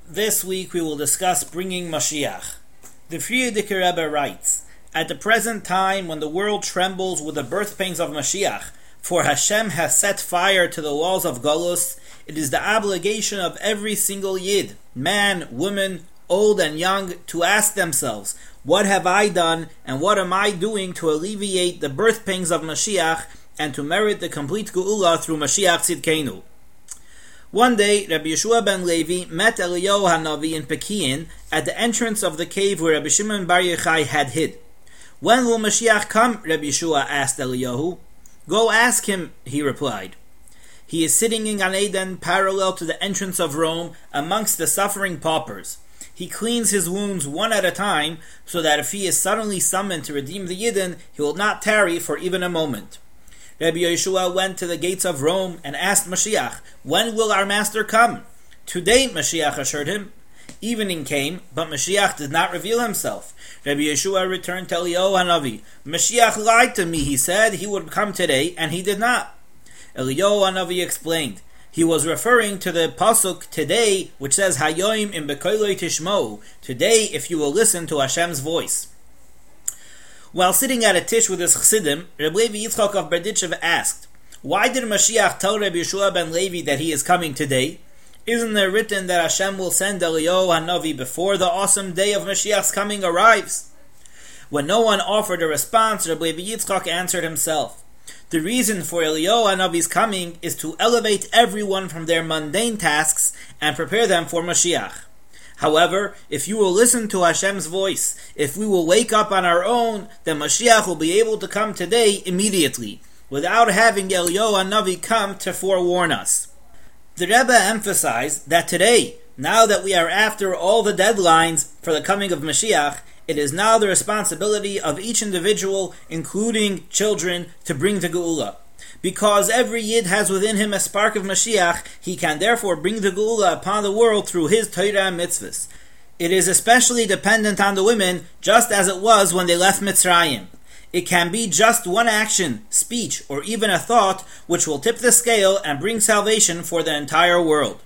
This week we will discuss bringing Mashiach. The Frierdiker Rebbe writes, at the present time when the world trembles with the birth pains of Mashiach, for Hashem has set fire to the walls of Golus, it is the obligation of every single Yid, man, woman, old and young, to ask themselves, what have I done and what am I doing to alleviate the birth pains of Mashiach and to merit the complete Geula through Mashiach Tzidkenu? One day, Rabbi Yeshua ben Levi met Eliyahu Hanavi in Pekin at the entrance of the cave where Rabbi Shimon Bar Yochai had hid. When will Mashiach come? Rabbi Yeshua asked Eliyahu. Go ask him, he replied. He is sitting in Gan Eden parallel to the entrance of Rome amongst the suffering paupers. He cleans his wounds one at a time so that if he is suddenly summoned to redeem the Yidden, he will not tarry for even a moment. Rabbi Yeshua went to the gates of Rome and asked Mashiach, when will our master come? Today, Mashiach assured him. Evening came, but Mashiach did not reveal himself. Rabbi Yeshua returned to Eliyahu Hanavi. Mashiach lied to me, he said he would come today, and he did not. Eliyahu Hanavi explained. He was referring to the pasuk today, which says, Hayoim im bekoiloi tishmo, today if you will listen to Hashem's voice. While sitting at a tish with his chassidim, Reb Levi Yitzchok of Berditchev asked, why did Mashiach tell Rabbi Yeshua ben Levi that he is coming today? Isn't there written that Hashem will send Eliyahu Hanavi before the awesome day of Mashiach's coming arrives? When no one offered a response, Reb Levi Yitzchok answered himself. The reason for Eliyahu Hanavi's coming is to elevate everyone from their mundane tasks and prepare them for Mashiach. However, if you will listen to Hashem's voice, if we will wake up on our own, then Mashiach will be able to come today immediately, without having Eliyahu Hanavi come to forewarn us. The Rebbe emphasized that today, now that we are after all the deadlines for the coming of Mashiach, it is now the responsibility of each individual, including children, to bring the Geula. Because every Yid has within him a spark of Mashiach, he can therefore bring the Geula upon the world through his Torah and mitzvahs. It is especially dependent on the women, just as it was when they left Mitzrayim. It can be just one action, speech, or even a thought, which will tip the scale and bring salvation for the entire world.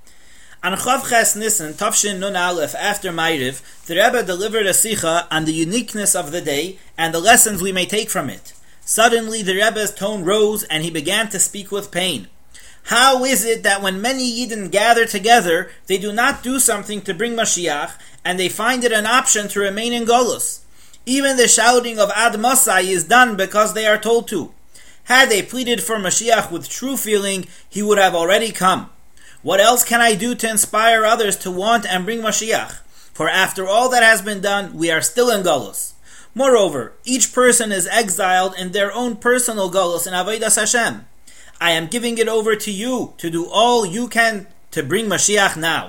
On Chav Ches Nisan, Tafshin Nun Aleph, after Ma'ariv, the Rebbe delivered a sicha on the uniqueness of the day and the lessons we may take from it. Suddenly the Rebbe's tone rose and he began to speak with pain. How is it that when many Yidden gather together, they do not do something to bring Mashiach, and they find it an option to remain in Golus? Even the shouting of Ad Masai is done because they are told to. Had they pleaded for Mashiach with true feeling, he would have already come. What else can I do to inspire others to want and bring Mashiach? For after all that has been done, we are still in Golus. Moreover, each person is exiled in their own personal Golus in Avodas Hashem. I am giving it over to you to do all you can to bring Mashiach now.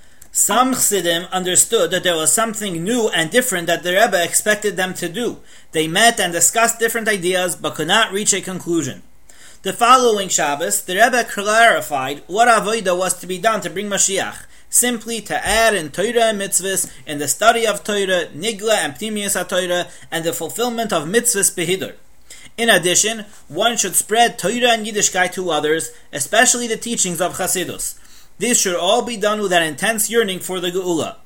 Some Chassidim understood that there was something new and different that the Rebbe expected them to do. They met and discussed different ideas but could not reach a conclusion. The following Shabbos, the Rebbe clarified what avodah was to be done to bring Mashiach, simply to add in Torah and mitzvahs, in the study of Torah, Nigla and Pnimius HaTorah, and the fulfillment of mitzvahs Behiddur. In addition, one should spread Torah and Yiddishkeit to others, especially the teachings of Chassidus. This should all be done with an intense yearning for the Geula.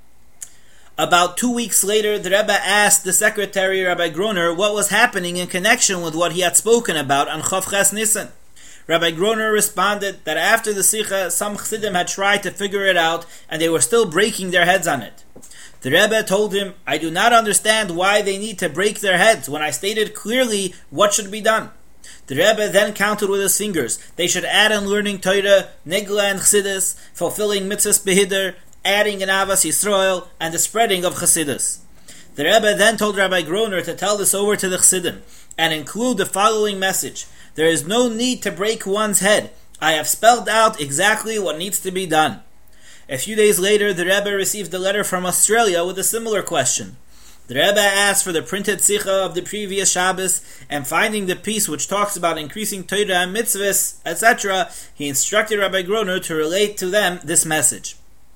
About 2 weeks later, the Rebbe asked the secretary, Rabbi Groner, what was happening in connection with what he had spoken about on Chav Ches Nisan. Rabbi Groner responded that after the Sikha, some Chassidim had tried to figure it out, and they were still breaking their heads on it. The Rebbe told him, I do not understand why they need to break their heads when I stated clearly what should be done. The Rebbe then counted with his fingers. They should add in learning Torah, Nigla and Chassidus, fulfilling mitzvahs Behiddur, adding in Avas Yisrael, and the spreading of Chassidus. The Rebbe then told Rabbi Groner to tell this over to the Chassidim, and include the following message. There is no need to break one's head. I have spelled out exactly what needs to be done. A few days later, the Rebbe received a letter from Australia with a similar question. The Rebbe asked for the printed sicha of the previous Shabbos, and finding the piece which talks about increasing Torah and mitzvahs, etc., he instructed Rabbi Groner to relate to them this message.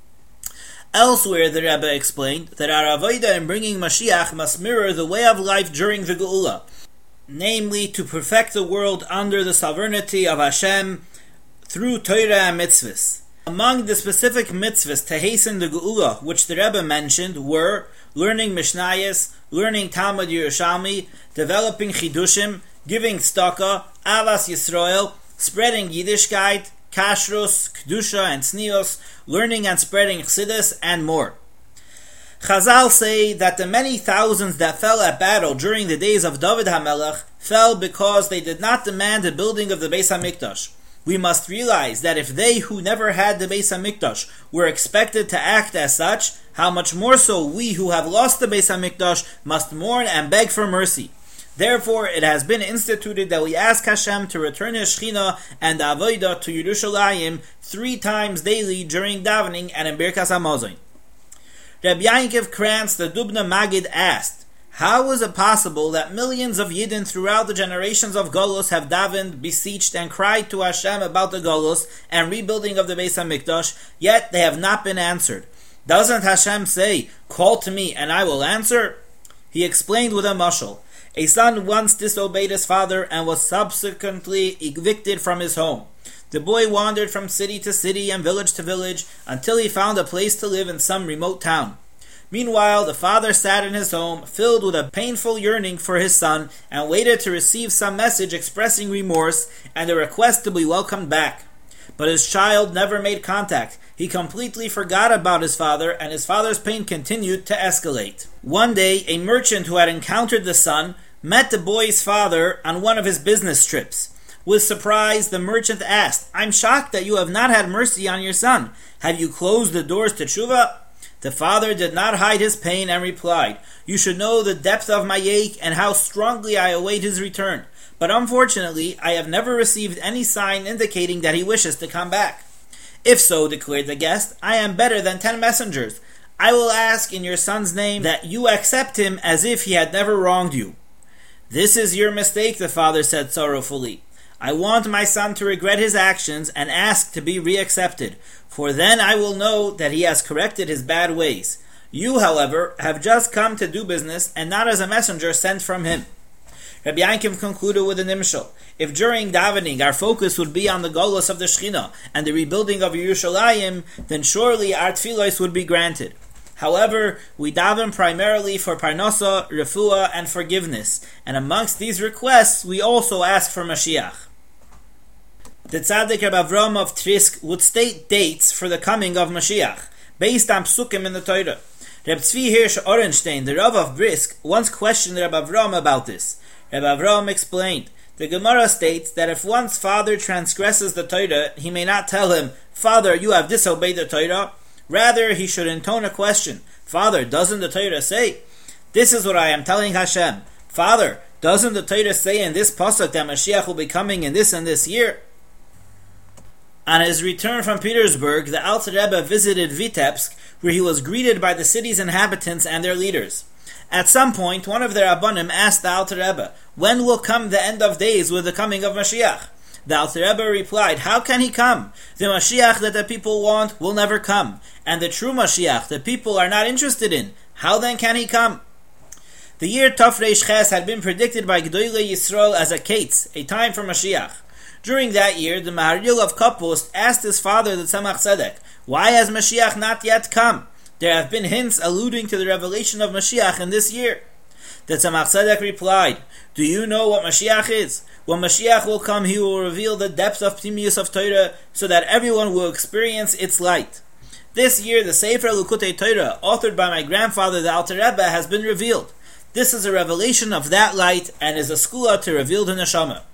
Elsewhere, the Rebbe explained that our avodah in bringing Mashiach must mirror the way of life during the Geula, namely to perfect the world under the sovereignty of Hashem through Torah and mitzvahs. Among the specific mitzvahs to hasten the Geula, which the Rebbe mentioned, were learning Mishnayos, learning Talmud Yerushalmi, developing Chidushim, giving Tzedakah, Avas Yisrael, spreading Yiddishkeit, Kashrus, Kedusha, and Tznius, learning and spreading Chassidus, and more. Chazal say that the many thousands that fell at battle during the days of David HaMelech fell because they did not demand the building of the Beis HaMikdash. We must realize that if they who never had the Beis HaMikdash were expected to act as such, how much more so we who have lost the Beis HaMikdash must mourn and beg for mercy. Therefore, it has been instituted that we ask Hashem to return His Shechina and the Avodah to Yerushalayim 3 times daily during davening and in Birkas HaMazon. Rabbi Yankiv Krantz, the Dubna Magid, asked, how is it possible that millions of Yidden throughout the generations of Golos have davened, beseeched, and cried to Hashem about the Golos and rebuilding of the Beis HaMikdash, yet they have not been answered? Doesn't Hashem say, call to me and I will answer? He explained with a mashal. A son once disobeyed his father and was subsequently evicted from his home. The boy wandered from city to city and village to village until he found a place to live in some remote town. Meanwhile, the father sat in his home, filled with a painful yearning for his son, and waited to receive some message expressing remorse and a request to be welcomed back. But his child never made contact. He completely forgot about his father, and his father's pain continued to escalate. One day, a merchant who had encountered the son met the boy's father on one of his business trips. With surprise, the merchant asked, I'm shocked that you have not had mercy on your son. Have you closed the doors to tshuva? The father did not hide his pain and replied, you should know the depth of my ache and how strongly I await his return. But unfortunately, I have never received any sign indicating that he wishes to come back. If so, declared the guest, I am better than 10 messengers. I will ask in your son's name that you accept him as if he had never wronged you. This is your mistake, the father said sorrowfully. I want my son to regret his actions and ask to be reaccepted, for then I will know that he has corrected his bad ways. You, however, have just come to do business and not as a messenger sent from him. Rabbi Yankiv concluded with an imshal. If during davening our focus would be on the Golos of the Shechina and the rebuilding of Yerushalayim, then surely our tefillos would be granted. However, we daven primarily for parnasa, refuah, and forgiveness, and amongst these requests we also ask for Mashiach. The Tzaddik Reb Avram of Trisk would state dates for the coming of Mashiach, based on psukim in the Torah. Reb Tzvi Hirsch Orenstein, the Rav of Brisk, once questioned Reb Avram about this. Reb Avram explained, the Gemara states that if one's father transgresses the Torah, he may not tell him, Father, you have disobeyed the Torah. Rather, he should intone a question, Father, doesn't the Torah say? This is what I am telling Hashem. Father, doesn't the Torah say in this pasuk that Mashiach will be coming in this and this year? On his return from Petersburg, the Alter Rebbe visited Vitebsk, where he was greeted by the city's inhabitants and their leaders. At some point, one of their Rabbanim asked the Alter Rebbe, when will come the end of days with the coming of Mashiach? The Alter Rebbe replied, how can he come? The Mashiach that the people want will never come, and the true Mashiach the people are not interested in. How then can he come? The year Tov Reish Ches had been predicted by Gdolei Yisrael as a Kates, a time for Mashiach. During that year, the Maharil of Kapust asked his father, the Tzemach Tzedek, why has Mashiach not yet come? There have been hints alluding to the revelation of Mashiach in this year. The Tzemach Tzedek replied, do you know what Mashiach is? When Mashiach will come, he will reveal the depth of Pnimius of Torah so that everyone will experience its light. This year, the Sefer Likutei Torah, authored by my grandfather, the Alter Rebbe, has been revealed. This is a revelation of that light and is a skula to reveal the neshama.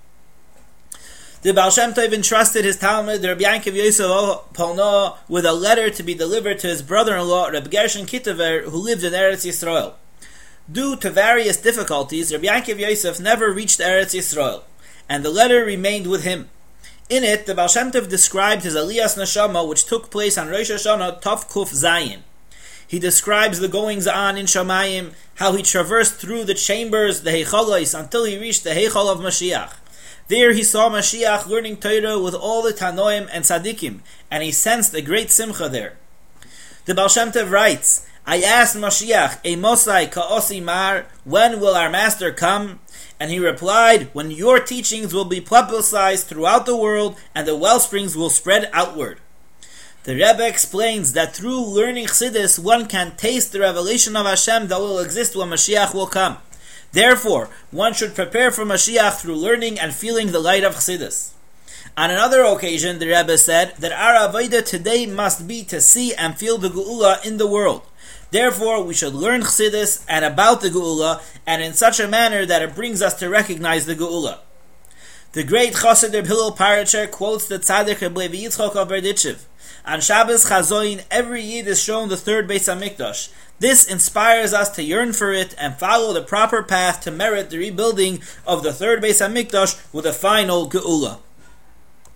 The Baal Shem Tov entrusted his Talmud, Rabbi Yankiv Yosef Polno, with a letter to be delivered to his brother-in-law, Rabbi Gershon Kitover, who lived in Eretz Yisrael. Due to various difficulties, Rabbi Yankiv Yosef never reached Eretz Yisrael, and the letter remained with him. In it, the Baal Shem Tov described his Aliyas Neshama, which took place on Rosh Hashanah Tov Kuf Zayin. He describes the goings-on in Shamayim, how he traversed through the chambers, the Heichalos, until he reached the Heichal of Mashiach. There he saw Mashiach learning Torah with all the Tanoim and Tzadikim, and he sensed a great simcha there. The Baal Shem Tov writes, I asked Mashiach, Mosai Ka'osi Mar, when will our master come? And he replied, when your teachings will be publicized throughout the world and the well springs will spread outward. The Rebbe explains that through learning Chassidus, one can taste the revelation of Hashem that will exist when Mashiach will come. Therefore, one should prepare for Mashiach through learning and feeling the light of Chassidus. On another occasion, the Rebbe said that our avodah today must be to see and feel the Geula in the world. Therefore, we should learn Chassidus and about the Geula, and in such a manner that it brings us to recognize the Geula. The great Chassid Reb Hillel Paracher quotes the Tzaddik Reb Levi Yitzchok of Berditchev. On Shabbos Chazoin, every Yid is shown the third Beis HaMikdash. This inspires us to yearn for it and follow the proper path to merit the rebuilding of the third Beis HaMikdash with a final Geula.